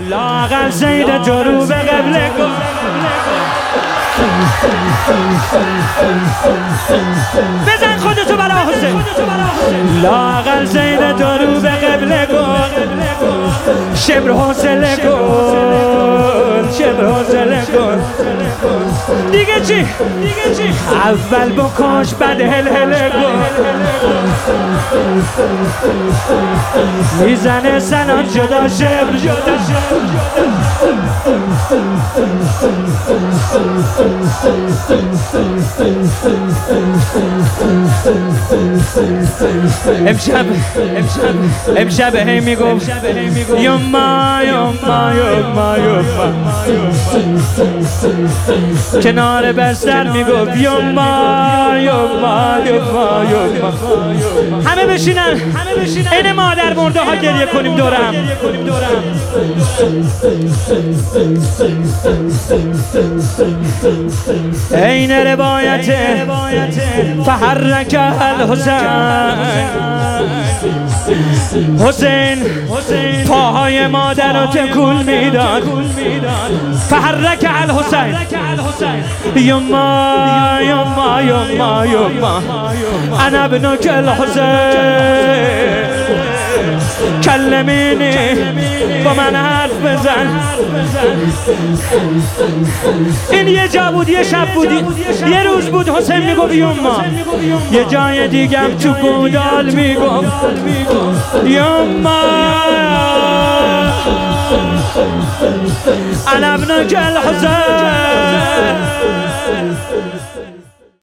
لاغر زید تو رو به قبله کن بزن خودتو برا حسین لاغر زید تو رو به قبله کن شبر حوصله کن شبر حوصله کن دیگه چی اول بکش بعد هل کن میزنه سنان جدا شبر امشب هی میگفت یما کنار بستر میگفت یما همه بشینن این مادر مرده ها گریه کنیم دورم این روایت فحرک حسین پاهای مادر رو تکون میداد فحرک الحسین یما انا ابنک الحسین کلمینی با من حرف بزن این یه جا بود یه شب بودی یه روز بود حسین میگفت یما یه جای دیگم تو گودال میگفت یما انا ابنک الحسین